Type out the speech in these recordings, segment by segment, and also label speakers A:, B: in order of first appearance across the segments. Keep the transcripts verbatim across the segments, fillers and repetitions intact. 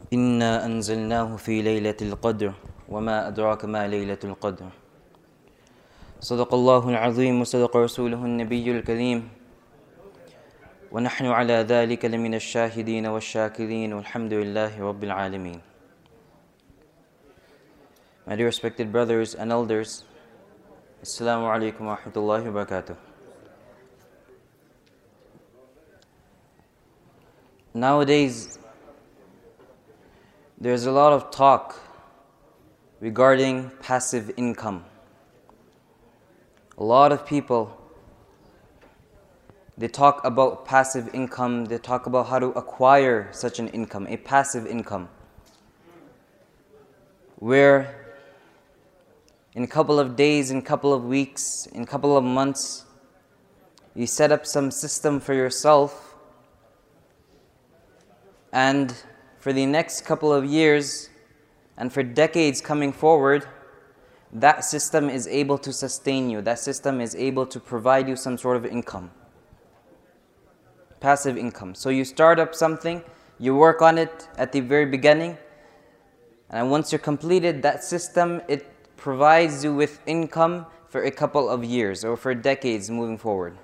A: إنا أنزلناه في ليلة القدر وما أدراك ما ليلة القدر صدق الله العظيم وصدق رسوله النبي الكريم ونحن على ذلك لمن الشاهدين والشاكرين والحمد لله رب العالمين. My dear respected brothers and elders, Assalamu alaikum wa rahmatullahi wa barakatuh. Nowadays, there's a lot of talk regarding passive income. A lot of people, they talk about passive income, they talk about how to acquire such an income, a passive income, where in a couple of days, in a couple of weeks, in a couple of months, you set up some system for yourself, and for the next couple of years and for decades coming forward, that system is able to sustain you. That system is able to provide you some sort of income. Passive income. So you start up something, you work on it at the very beginning, and once you're completed, that system, it provides you with income for a couple of years or for decades moving forward.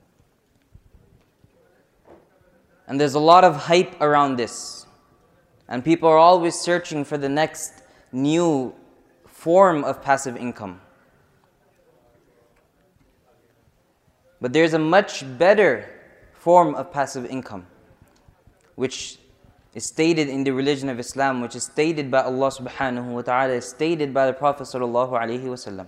A: And there's a lot of hype around this. And people are always searching for the next new form of passive income. But there's a much better form of passive income, which is stated in the religion of Islam, which is stated by Allah subhanahu wa ta'ala, is stated by the Prophet sallallahu alaihi wasallam.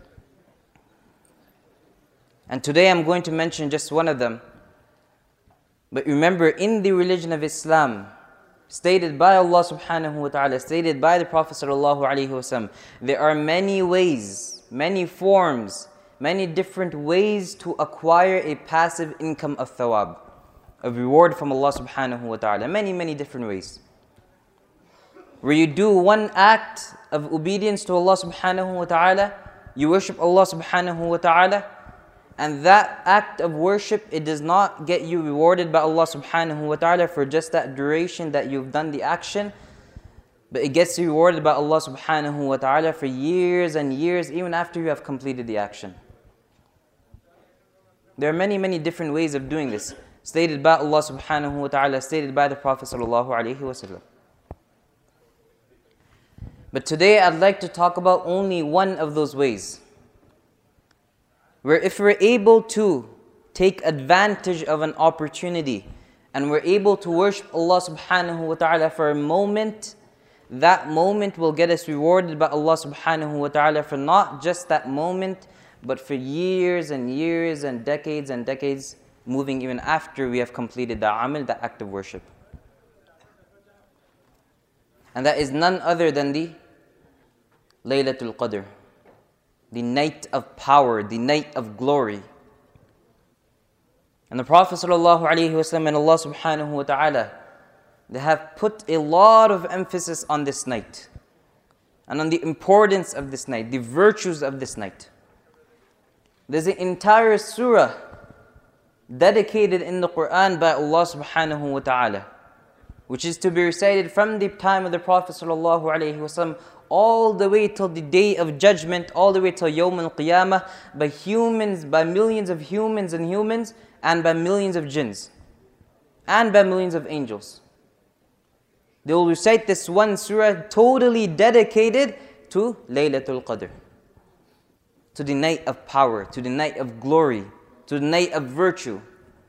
A: And today I'm going to mention just one of them. But remember, in the religion of Islam, stated by Allah subhanahu wa ta'ala, stated by the Prophet sallallahu alaihi wasallam, there are many ways, many forms, many different ways to acquire a passive income of thawab, of reward from Allah subhanahu wa ta'ala. Many, many different ways. Where you do one act of obedience to Allah subhanahu wa ta'ala, you worship Allah subhanahu wa ta'ala, and that act of worship, it does not get you rewarded by Allah subhanahu wa ta'ala for just that duration that you've done the action, but it gets you rewarded by Allah subhanahu wa ta'ala for years and years, even after you have completed the action. There are many, many different ways of doing this, stated by Allah subhanahu wa ta'ala, stated by the Prophet sallallahu alaihi wasallam. But today I'd like to talk about only one of those ways, where if we're able to take advantage of an opportunity and we're able to worship Allah subhanahu wa ta'ala for a moment, that moment will get us rewarded by Allah subhanahu wa ta'ala for not just that moment, but for years and years and decades and decades, moving even after we have completed the amal, the act of worship. And that is none other than the Laylatul Qadr, the night of power, the night of glory. And the Prophet sallallahu alaihi wasallam and Allah subhanahu wa ta'ala, they have put a lot of emphasis on this night and on the importance of this night, the virtues of this night. There's an entire surah dedicated in the Quran by Allah subhanahu wa ta'ala, which is to be recited from the time of the Prophet sallallahu alaihi wasallam all the way till the day of judgment, all the way till Yawm al-Qiyamah, by humans, by millions of humans and humans, and by millions of jinns, and by millions of angels. They will recite this one surah totally dedicated to Laylatul Qadr, to the night of power, to the night of glory, to the night of virtue.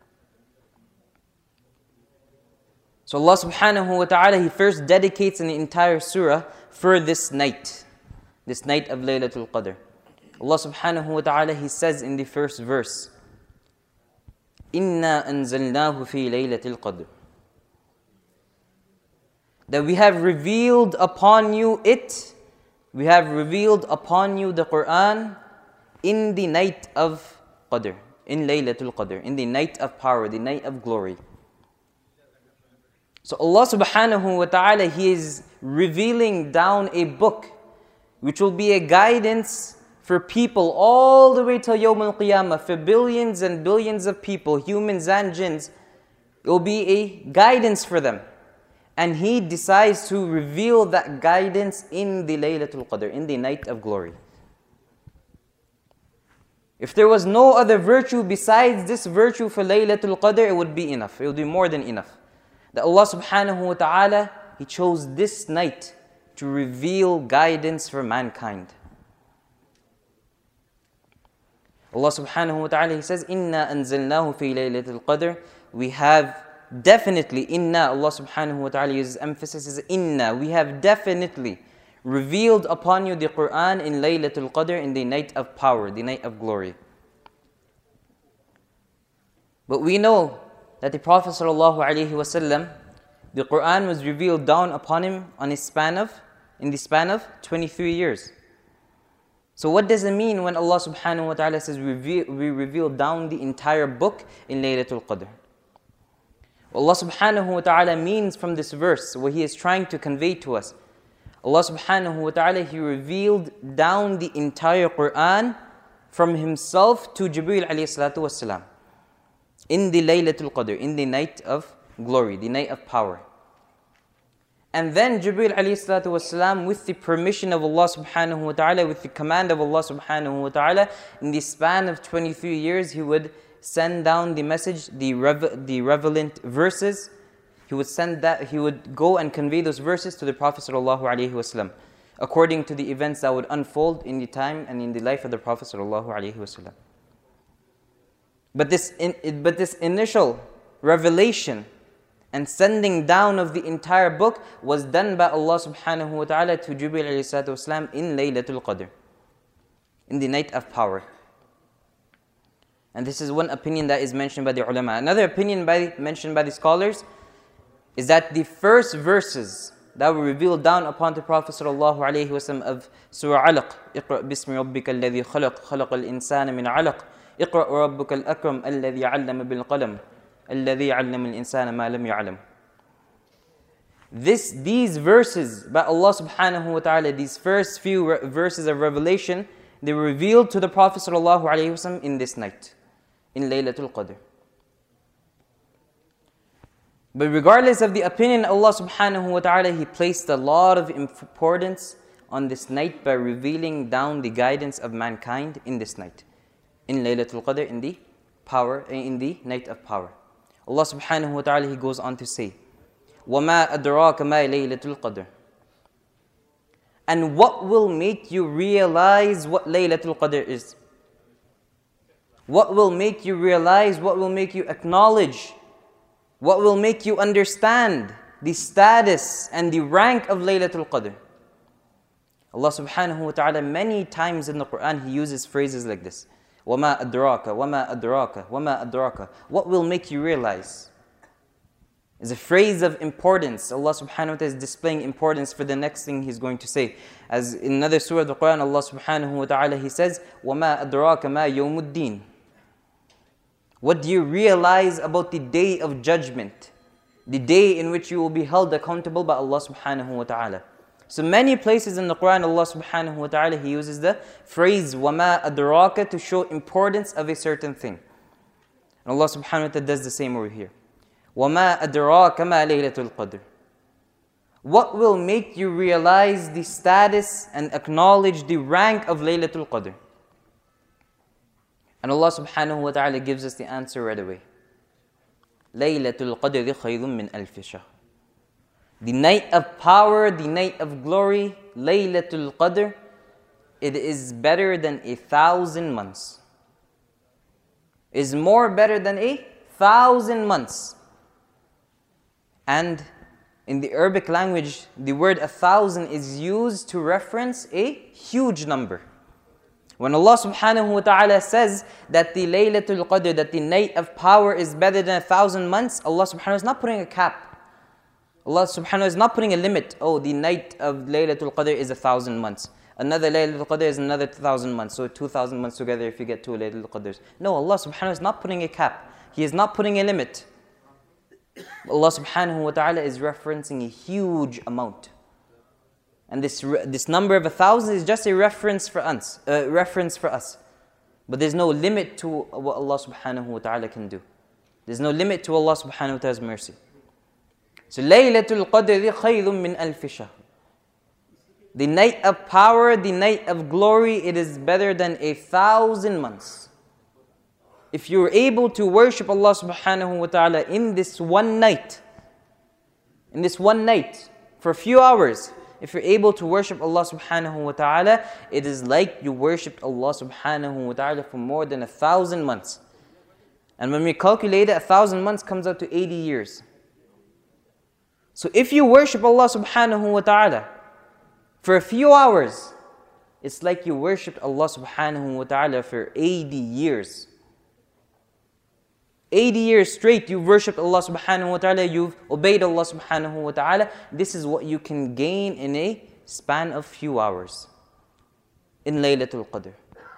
A: So Allah subhanahu wa ta'ala, He first dedicates an entire surah for this night, this night of Laylatul Qadr. Allah subhanahu wa ta'ala, He says in the first verse, إِنَّا أَنزَلْنَاهُ فِي لَيْلَةِ الْقَدْرِ, that we have revealed upon you it, we have revealed upon you the Quran in the night of Qadr, in Laylatul Qadr, in the night of power, the night of glory. So Allah subhanahu wa ta'ala, He is revealing down a book which will be a guidance for people all the way till Yawm al-Qiyamah, for billions and billions of people, humans and jinns. It will be a guidance for them. And He decides to reveal that guidance in the Laylatul Qadr, in the night of glory. If there was no other virtue besides this virtue for Laylatul Qadr, it would be enough. It would be more than enough. That Allah subhanahu wa ta'ala, He chose this night to reveal guidance for mankind. Allah subhanahu wa ta'ala, He says, Inna anzalnahu fi laylatul qadr. We have definitely, inna, Allah subhanahu wa ta'ala uses emphasis, is inna. We have definitely revealed upon you the Quran in Laylatul Qadr, in the night of power, the night of glory. But we know that the Prophet sallallahu alaihi wasallam, the Quran was revealed down upon him on his span of, in the span of twenty-three years. So what does it mean when Allah subhanahu wa ta'ala says we reveal, we reveal down the entire book in Laylatul Qadr? Allah subhanahu wa ta'ala means from this verse, what He is trying to convey to us, Allah subhanahu wa ta'ala, He revealed down the entire Quran from Himself to Jibreel alayhi salatu wasalam in the Laylatul Qadr, in the night of glory, the night of power. And then Jibreel alayhi salatu wasalam, with the permission of Allah subhanahu wa ta'ala, with the command of Allah subhanahu wa ta'ala, in the span of twenty-three years, he would send down the message, the, rev the relevant verses. He would send that, he would go and convey those verses to the Prophet sallallahu alaihi wasallam, according to the events that would unfold in the time and in the life of the Prophet sallallahu alaihi wasallam. But this, in, but this initial revelation and sending down of the entire book was done by Allah subhanahu wa ta'ala to Jibreel alayhi salatu wasalam in Laylatul Qadr, in the night of power. And this is one opinion that is mentioned by the ulama. Another opinion by, mentioned by the scholars is that the first verses that were revealed down upon the Prophet sallallahu alaihi wasallam of Surah Alaq, Iqra bismi rabbika alladhi khalaq, khalaqa al-insana min alaq, Iqra rabbuka al-akram alladhi 'allama bil qalam, alladhi 'allama al-insana ma lam ya'lam. This, these verses by Allah subhanahu wa ta'ala, these first few verses of revelation, they were revealed to the Prophet sallallahu alaihi wasallam in this night, in Laylatul Qadr. But regardless of the opinion, Allah subhanahu wa ta'ala, He placed a lot of importance on this night by revealing down the guidance of mankind in this night, in Laylatul Qadr, in the power, in the night of power. Allah subhanahu wa ta'ala, He goes on to say, وَمَا أَدْرَاكَ مَا لَيْلَةُ الْقَدْرِ. And what will make you realize what Laylatul Qadr is? What will make you realize, what will make you acknowledge, what will make you understand the status and the rank of Laylatul Qadr? Allah subhanahu wa ta'ala, many times in the Quran, He uses phrases like this. وَمَا أَدْرَاكَ وَمَا أَدْرَاكَ وَمَا أَدْرَاكَ. What will make you realize? Is a phrase of importance. Allah subhanahu wa ta'ala is displaying importance for the next thing He's going to say. As in another surah of the Quran, Allah subhanahu wa ta'ala, He says, وَمَا أَدْرَاكَ مَا يَوْمُ الدِّينِ. What do you realize about the day of judgment? The day in which you will be held accountable by Allah subhanahu wa ta'ala. So many places in the Quran, Allah subhanahu wa ta'ala, He uses the phrase وَمَا أَدْرَاكَ to show importance of a certain thing. And Allah subhanahu wa ta'ala does the same over here. وَمَا أَدْرَاكَ مَا لَيْلَةُ الْقَدْرِ. What will make you realize the status and acknowledge the rank of Laylatul Qadr? And Allah subhanahu wa ta'ala gives us the answer right away. Laylatul Qadr khayrun min alfi shahr. The night of power, the night of glory, Laylatul Qadr, it is better than a thousand months. Is more better than a thousand months. And in the Arabic language, the word a thousand is used to reference a huge number. When Allah subhanahu wa ta'ala says that the Laylatul Qadr, that the night of power is better than a thousand months, Allah subhanahu wa ta'ala is not putting a cap. Allah subhanahu wa ta'ala is not putting a limit. Oh, the night of Laylatul Qadr is a thousand months. Another Laylatul Qadr is another thousand months. So two thousand months together if you get two Laylatul Qadrs. No, Allah subhanahu wa ta'ala is not putting a cap. He is not putting a limit. Allah subhanahu wa ta'ala is referencing a huge amount. And this, this number of a thousand is just a reference for us, uh, reference for us. But there's no limit to what Allah subhanahu wa ta'ala can do. There's no limit to Allah subhanahu wa ta'ala's mercy. So Laylatul Qadr khayrun min alfi shahr. The night of power, the night of glory, it is better than a thousand months. If you're able to worship Allah subhanahu wa ta'ala in this one night, in this one night, for a few hours, if you're able to worship Allah subhanahu wa ta'ala, it is like you worshipped Allah subhanahu wa ta'ala for more than a thousand months. And when we calculate it, a thousand months comes out to eighty years. So if you worship Allah subhanahu wa ta'ala for a few hours, it's like you worshipped Allah subhanahu wa ta'ala for eighty years. eighty years straight you've worshipped Allah subhanahu wa ta'ala, you've obeyed Allah subhanahu wa ta'ala. This is what you can gain in a span of few hours in Laylatul Qadr.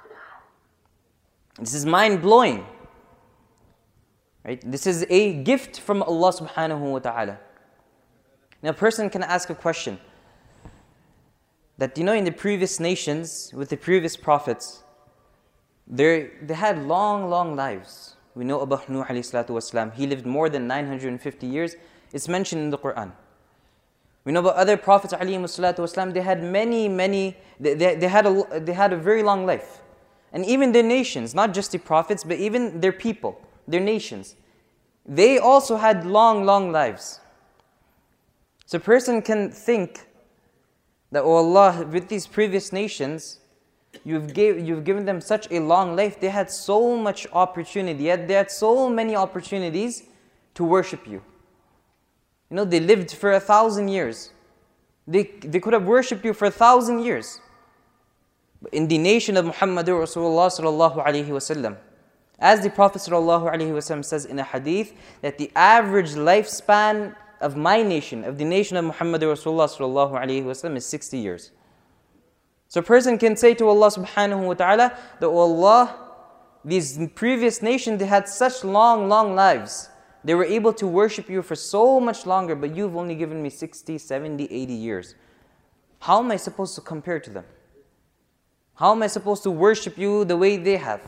A: This is mind-blowing. Right? This is a gift from Allah subhanahu wa ta'ala. Now a person can ask a question. That, you know, in the previous nations, with the previous prophets, they they had long, long lives. We know about Nuh alayhi salatu wasalam. He lived more than nine hundred fifty years. It's mentioned in the Quran. We know about other prophets alayhi salatu wasalam. They had many, many, they, they, they, had a, they had a very long life. And even their nations, not just the prophets, but even their people, their nations, they also had long, long lives. So a person can think that, oh Allah, with these previous nations, you've, gave, you've given them such a long life. They had so much opportunity. They had so many opportunities to worship you. You know, they lived for a thousand years. They, they could have worshipped you for a thousand years. But in the nation of Muhammadur Rasulullah sallallahu alayhi wasallam, as the Prophet sallallahu alayhi wasallam says in a hadith, that the average lifespan of my nation, of the nation of Muhammadur Rasulullah sallallahu alayhi wasallam, is sixty years. So a person can say to Allah subhanahu wa ta'ala that, oh Allah, these previous nations, they had such long, long lives. They were able to worship you for so much longer, but you've only given me sixty, seventy, eighty years. How am I supposed to compare to them? How am I supposed to worship you the way they have?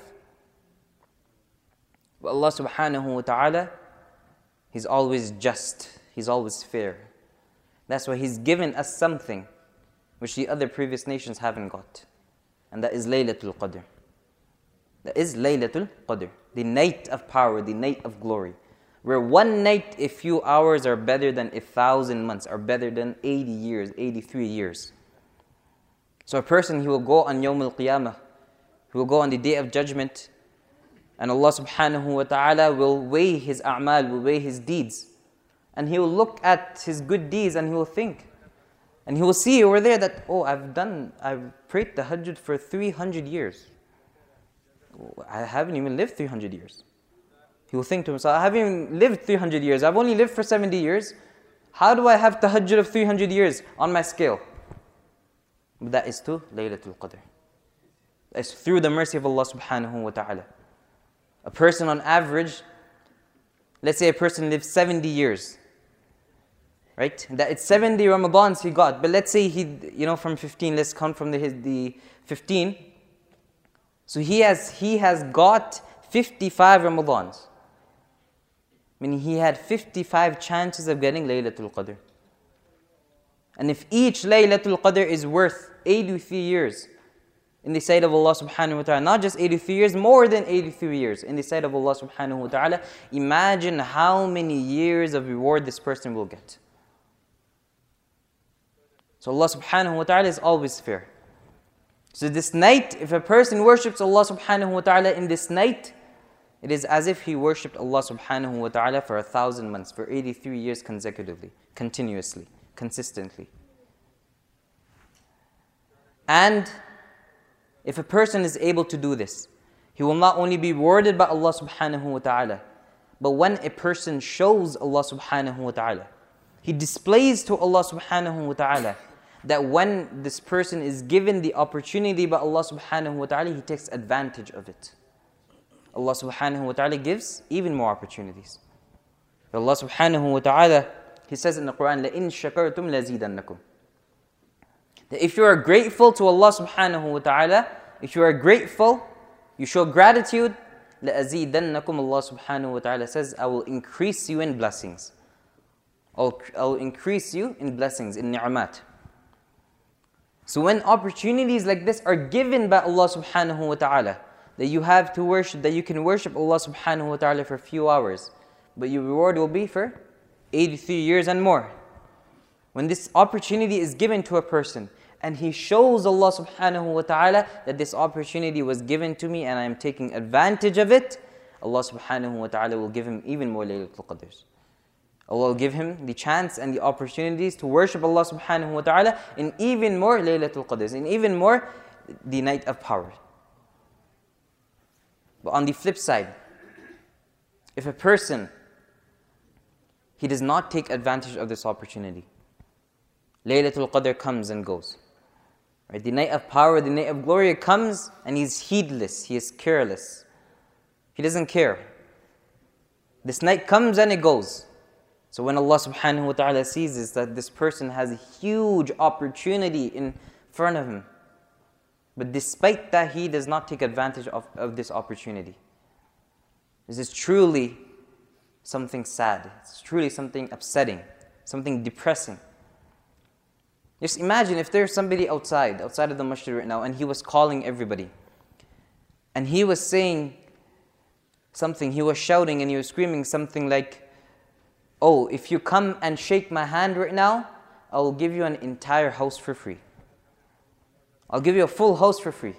A: But Allah subhanahu wa ta'ala, He's always just. He's always fair. That's why He's given us something which the other previous nations haven't got. And that is Laylatul Qadr. That is Laylatul Qadr. The night of power, the night of glory. Where one night, a few hours are better than a thousand months, are better than eighty years, eighty-three years. So a person, he will go on Yawm al-Qiyamah, he will go on the Day of Judgment, and Allah subhanahu wa ta'ala will weigh his a'mal, will weigh his deeds. And he will look at his good deeds and he will think. And he will see over there that, oh, I've done, I've prayed the Tahajjud for three hundred years. I haven't even lived three hundred years. He will think to himself, I haven't even lived three hundred years. I've only lived for seventy years. How do I have Tahajjud of three hundred years on my scale? But that is to Laylatul Qadr. It's through the mercy of Allah subhanahu wa ta'ala. A person on average, let's say a person lives seventy years. Right? That it's seventy Ramadans he got. But let's say he, you know, from fifteen, let's count from the, his, the fifteen. So he has, he has got fifty-five Ramadans. Meaning he had fifty-five chances of getting Laylatul Qadr. And if each Laylatul Qadr is worth eighty-three years in the sight of Allah subhanahu wa ta'ala, not just eighty-three years, more than eighty-three years in the sight of Allah subhanahu wa ta'ala, imagine how many years of reward this person will get. So Allah subhanahu wa ta'ala is always fair. So this night, if a person worships Allah subhanahu wa ta'ala in this night, it is as if he worshipped Allah subhanahu wa ta'ala for a thousand months, for eighty-three years consecutively, continuously, consistently. And if a person is able to do this, he will not only be rewarded by Allah subhanahu wa ta'ala, but when a person shows Allah subhanahu wa ta'ala, he displays to Allah subhanahu wa ta'ala that when this person is given the opportunity by Allah subhanahu wa ta'ala, he takes advantage of it. Allah subhanahu wa ta'ala gives even more opportunities. Allah subhanahu wa ta'ala, He says in the Quran, لَإِن شَكَرْتُمْ لَزِيدَنَّكُمْ. That if you are grateful to Allah subhanahu wa ta'ala, if you are grateful, you show gratitude, لَأَزِيدَنَّكُمْ. Allah subhanahu wa ta'ala says, I will increase you in blessings. I'll, I'll increase you in blessings, in ni'mat. So when opportunities like this are given by Allah subhanahu wa ta'ala, that you have to worship, that you can worship Allah subhanahu wa ta'ala for a few hours, but your reward will be for eighty-three years and more. When this opportunity is given to a person, and he shows Allah subhanahu wa ta'ala that this opportunity was given to me and I am taking advantage of it, Allah subhanahu wa ta'ala will give him even more Laylatul Qadrs. Allah will give him the chance and the opportunities to worship Allah subhanahu wa ta'ala in even more Laylatul Qadrs, in even more the night of power. But on the flip side, if a person, he does not take advantage of this opportunity, Laylatul Qadr comes and goes. Right? The night of power, the night of glory comes and he's heedless, he is careless. He doesn't care. This night comes and it goes. So when Allah subhanahu wa ta'ala sees this, that this person has a huge opportunity in front of him, but despite that he does not take advantage of, of this opportunity. This is truly something sad. It's truly something upsetting, something depressing. Just imagine if there's somebody outside, outside of the masjid right now, and he was calling everybody. And he was saying something, he was shouting and he was screaming something like, oh, if you come and shake my hand right now, I will give you an entire house for free. I'll give you a full house for free.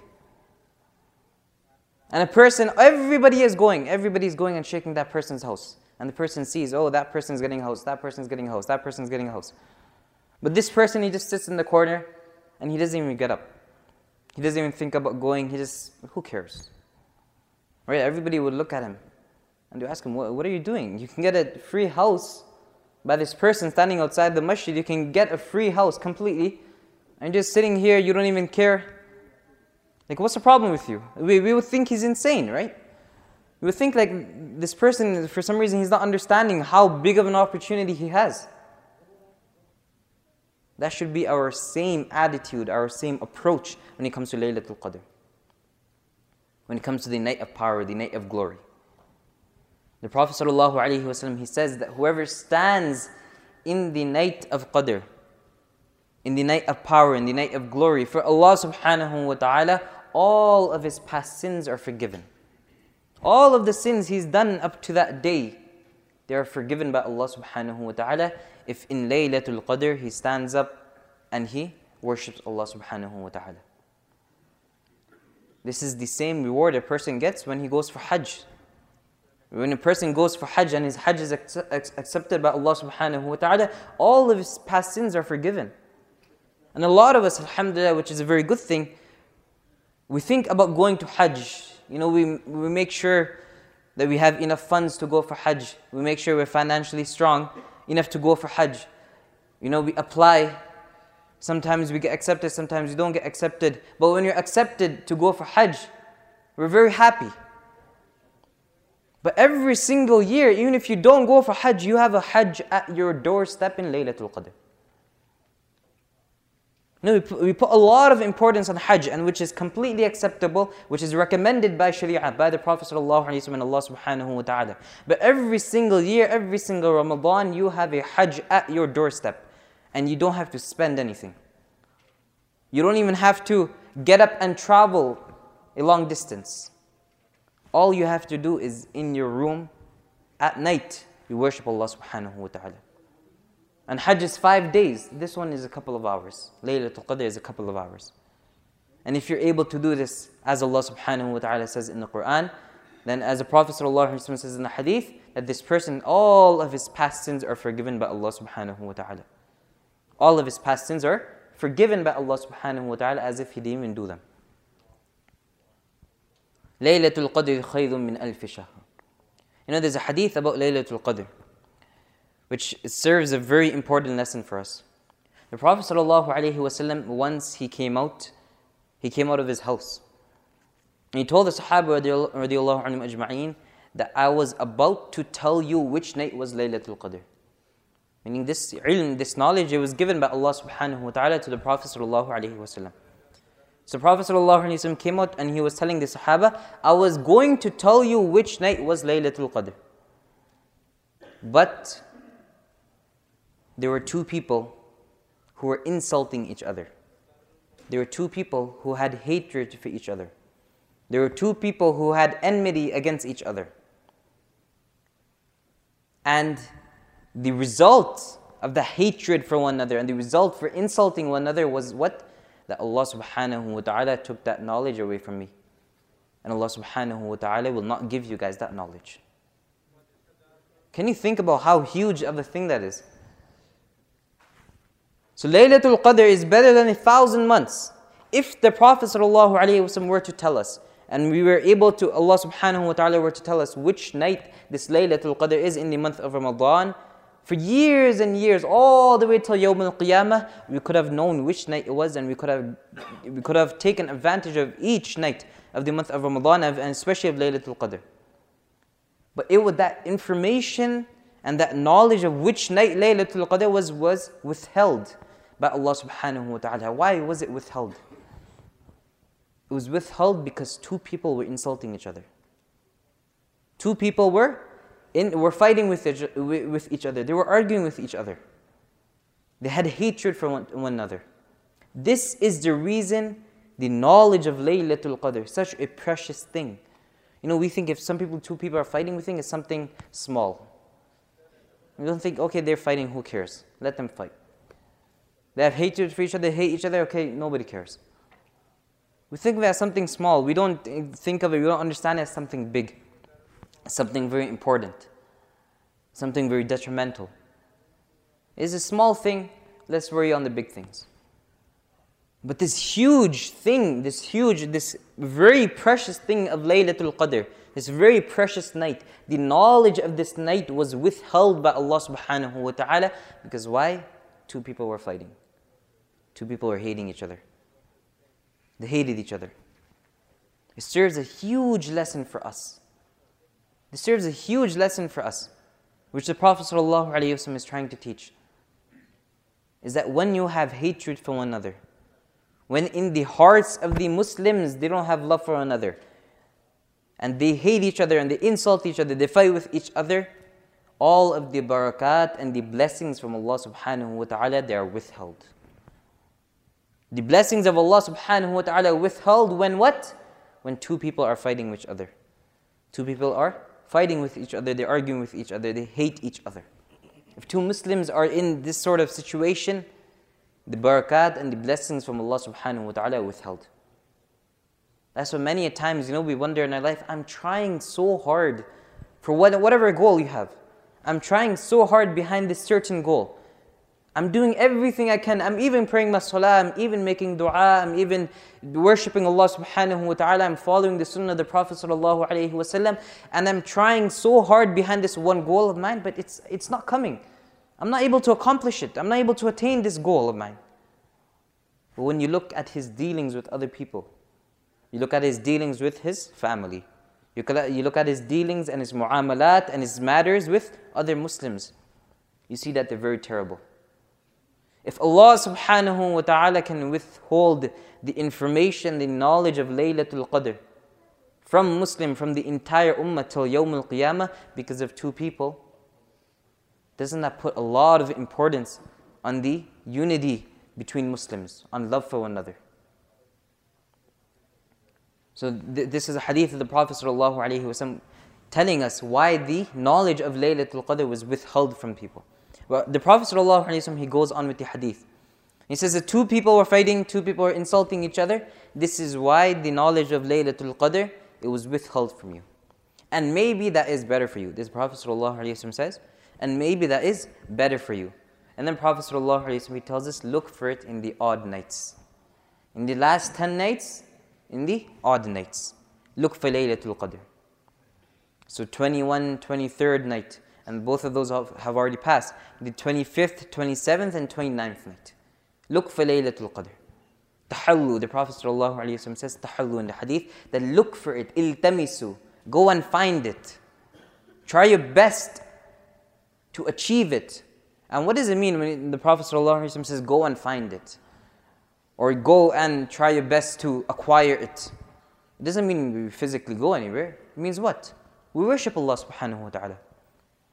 A: And a person, everybody is going, everybody is going and shaking that person's house. And the person sees, oh, that person's getting a house, that person's getting a house, that person's getting a house. But this person, he just sits in the corner and he doesn't even get up. He doesn't even think about going, he just, who cares? Right? Everybody would look at him and they ask him, what, what are you doing? You can get a free house by this person standing outside the masjid. You can get a free house completely. And just sitting here, you don't even care. Like, what's the problem with you? We, we would think he's insane, right? We would think like this person, for some reason, he's not understanding how big of an opportunity he has. That should be our same attitude, our same approach when it comes to Laylatul Qadr. When it comes to the night of power, the night of glory. The Prophet ﷺ, he says that whoever stands in the night of Qadr, in the night of power, in the night of glory, for Allah subhanahu wa ta'ala, all of his past sins are forgiven. All of the sins he's done up to that day, they are forgiven by Allah subhanahu wa ta'ala if in Laylatul Qadr he stands up and he worships Allah subhanahu wa ta'ala. This is the same reward a person gets when he goes for Hajj. When a person goes for Hajj and his Hajj is accepted by Allah subhanahu wa ta'ala, all of his past sins are forgiven. And a lot of us, alhamdulillah, which is a very good thing, we think about going to Hajj. You know, we, we make sure that we have enough funds to go for Hajj. We make sure we're financially strong enough to go for Hajj. You know, we apply. Sometimes we get accepted, sometimes we don't get accepted. But when you're accepted to go for Hajj, we're very happy. But every single year, even if you don't go for Hajj, you have a Hajj at your doorstep in Laylatul Qadr. No, we put, we put a lot of importance on Hajj, and which is completely acceptable, which is recommended by Sharia, by the Prophet ﷺ and Allah subhanahu wa ta'ala. But every single year, every single Ramadan, you have a Hajj at your doorstep, and you don't have to spend anything. You don't even have to get up and travel a long distance. All you have to do is in your room, at night, you worship Allah subhanahu wa ta'ala. And Hajj is five days. This one is a couple of hours. Laylatul Qadr is a couple of hours. And if you're able to do this, as Allah subhanahu wa ta'ala says in the Quran, then as the Prophet sallallahu alaihi wasallam says in the Hadith, that this person, all of his past sins are forgiven by Allah subhanahu wa ta'ala. All of his past sins are forgiven by Allah subhanahu wa ta'ala as if he didn't even do them. Laylatul Qadr khayrun min alfi shahr. You know, there's a hadith about Laylatul Qadr, which serves a very important lesson for us. The Prophet ﷺ, once he came out, he came out of his house. And he told the Sahaba radiallahu anhum ajma'een that I was about to tell you which night was Laylatul Qadr. Meaning this ilm, this knowledge, it was given by Allah subhanahu wa ta'ala to the Prophet ﷺ. So the Prophet ﷺ came out and he was telling the Sahaba, I was going to tell you which night was Laylatul Qadr. But there were two people who were insulting each other. There were two people who had hatred for each other. There were two people who had enmity against each other. And the result of the hatred for one another and the result for insulting one another was what? That Allah subhanahu wa ta'ala took that knowledge away from me. And Allah subhanahu wa ta'ala will not give you guys that knowledge. Can you think about how huge of a thing that is? So Laylatul Qadr is better than a thousand months. If the Prophet sallallahu alaihi wasallam were to tell us, and we were able to, Allah subhanahu wa ta'ala were to tell us which night this Laylatul Qadr is in the month of Ramadan, for years and years, all the way till Yawm al-Qiyamah, we could have known which night it was, and we could have we could have taken advantage of each night of the month of Ramadan, and especially of Laylatul Qadr. But it was that information and that knowledge of which night Laylatul Qadr was, was withheld by Allah subhanahu wa ta'ala. Why was it withheld? It was withheld because two people were insulting each other. Two people were in, were fighting with each, with each other. They were arguing with each other. They had hatred for one, one another. This is the reason the knowledge of Laylatul Qadr, such a precious thing. You know, we think if some people, two people are fighting, we think it's something small. We don't think, okay, they're fighting, who cares? Let them fight. They have hatred for each other, they hate each other, okay, nobody cares. We think of it as something small. We don't think of it, we don't understand it as something big. Something very important. Something very detrimental. It's a small thing, let's worry on the big things. But this huge thing, this huge, this very precious thing of Laylatul Qadr, this very precious night, the knowledge of this night was withheld by Allah subhanahu wa ta'ala. Because why? Two people were fighting. Two people were hating each other. They hated each other. It serves a huge lesson for us. It serves a huge lesson for us, which the Prophet ﷺ is trying to teach. Is that when you have hatred for one another, when in the hearts of the Muslims they don't have love for one another, and they hate each other and they insult each other, they fight with each other, all of the barakat and the blessings from Allah subhanahu wa ta'ala, they are withheld. The blessings of Allah subhanahu wa ta'ala are withheld when what? When two people are fighting with each other. Two people are fighting with each other, they're arguing with each other, they hate each other. If two Muslims are in this sort of situation, the barakat and the blessings from Allah subhanahu wa ta'ala are withheld. That's why many a times, you know, we wonder in our life, I'm trying so hard for what, whatever goal you have. I'm trying so hard behind this certain goal. I'm doing everything I can. I'm even praying my salah, I'm even making dua, I'm even worshipping Allah subhanahu wa ta'ala, I'm following the sunnah of the Prophet sallallahu alayhi wa sallam, and I'm trying so hard behind this one goal of mine, but it's, it's not coming. I'm not able to accomplish it. I'm not able to attain this goal of mine. But when you look at his dealings with other people, you look at his dealings with his family, you look at his dealings and his mu'amalat and his matters with other Muslims, you see that they're very terrible. If Allah subhanahu wa ta'ala can withhold the information, the knowledge of Laylatul Qadr from Muslim, from the entire ummah till Yawm al-Qiyamah because of two people, doesn't that put a lot of importance on the unity between Muslims, on love for one another? So th this is a hadith of the Prophet sallallahu alaihi wasallam telling us why the knowledge of Laylatul Qadr was withheld from people. Well, the Prophet sallallahu alaihi wasallam, he goes on with the hadith. He says that two people were fighting, two people were insulting each other. This is why the knowledge of Laylatul Qadr, it was withheld from you. And maybe that is better for you. This Prophet sallallahu alaihi wasallam says, and maybe that is better for you. And then Prophet sallallahu alaihi wasallam, he tells us, look for it in the odd nights. In the last ten nights, in the odd nights. Look for Laylatul Qadr. So twenty-first, twenty-third night, and both of those have, have already passed. The twenty-fifth, twenty-seventh, and twenty-ninth night. Look for Laylatul Qadr. Tahallu, the Prophet ﷺ says, tahallu in the hadith, that look for it, iltamisu, go and find it. Try your best to achieve it. And what does it mean when the Prophet ﷺ says, go and find it? Or go and try your best to acquire it. It doesn't mean we physically go anywhere. It means what? We worship Allah subhanahu wa ta'ala.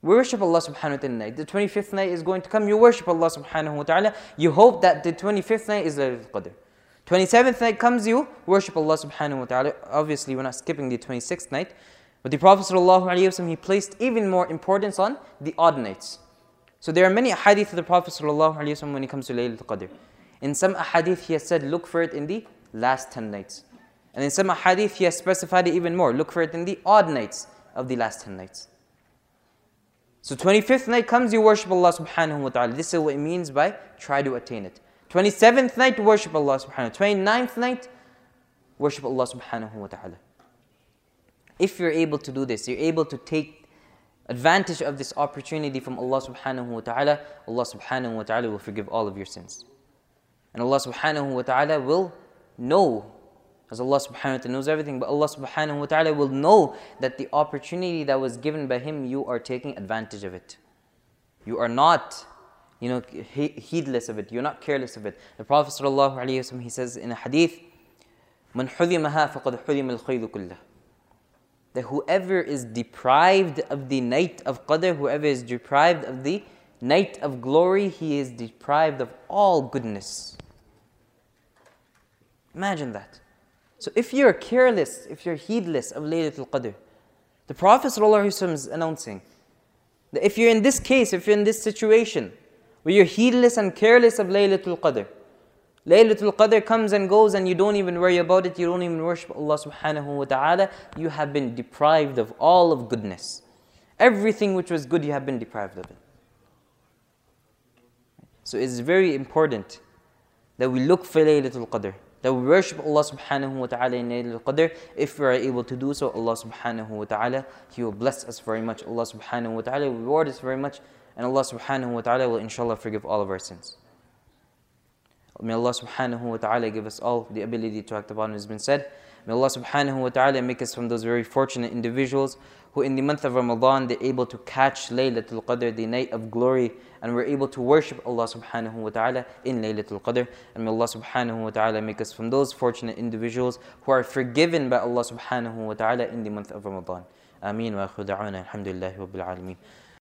A: We worship Allah subhanahu wa ta'ala night. The twenty-fifth night is going to come, you worship Allah subhanahu wa ta'ala. You hope that the twenty-fifth night is Laylatul Qadr. twenty-seventh night comes, you worship Allah subhanahu wa ta'ala. Obviously, we're not skipping the twenty-sixth night. But the Prophet sallallahu alaihi wasallam, he placed even more importance on the odd nights. So there are many ahadith of the Prophet sallallahu alaihi wasallam when it comes to Laylatul Qadr. In some ahadith, he has said, look for it in the last ten nights. And in some ahadith, he has specified it even more. Look for it in the odd nights of the last ten nights. So twenty-fifth night comes, you worship Allah subhanahu wa ta'ala. This is what it means by try to attain it. twenty-seventh night, worship Allah subhanahu wa ta'ala. twenty-ninth night, worship Allah subhanahu wa ta'ala. If you're able to do this, you're able to take advantage of this opportunity from Allah subhanahu wa ta'ala, Allah subhanahu wa ta'ala will forgive all of your sins. And Allah subhanahu wa ta'ala will know, as Allah subhanahu wa ta'ala knows everything, but Allah subhanahu wa ta'ala will know that the opportunity that was given by Him, you are taking advantage of it. You are not, you know, he heedless of it. You're not careless of it. The Prophet sallallahu alaihi wasallam, he says in a hadith, "Man hudhimaha faqad hudhima al-khayru kullah." That whoever is deprived of the night of Qadr, whoever is deprived of the night of glory, he is deprived of all goodness. Imagine that. So if you're careless, if you're heedless of Laylatul Qadr, the Prophet ﷺ is announcing that if you're in this case, if you're in this situation, where you're heedless and careless of Laylatul Qadr, Laylatul Qadr comes and goes and you don't even worry about it, you don't even worship Allah subhanahu wa ta'ala, you have been deprived of all of goodness. Everything which was good, you have been deprived of it. So it's very important that we look for Laylatul Qadr, that we worship Allah subhanahu wa ta'ala in Laylatul Qadr. If we are able to do so, Allah subhanahu wa ta'ala, He will bless us very much. Allah subhanahu wa ta'ala will reward us very much. And Allah subhanahu wa ta'ala will inshallah forgive all of our sins. May Allah subhanahu wa ta'ala give us all the ability to act upon what has been said. May Allah subhanahu wa ta'ala make us from those very fortunate individuals who in the month of Ramadan, they're able to catch Laylatul Qadr, the night of glory, and we're able to worship Allah subhanahu wa ta'ala in Laylatul Qadr. And may Allah subhanahu wa ta'ala make us from those fortunate individuals who are forgiven by Allah subhanahu wa ta'ala in the month of Ramadan. Ameen wa akhiru da'wana alhamdulillahi rabbil alameen.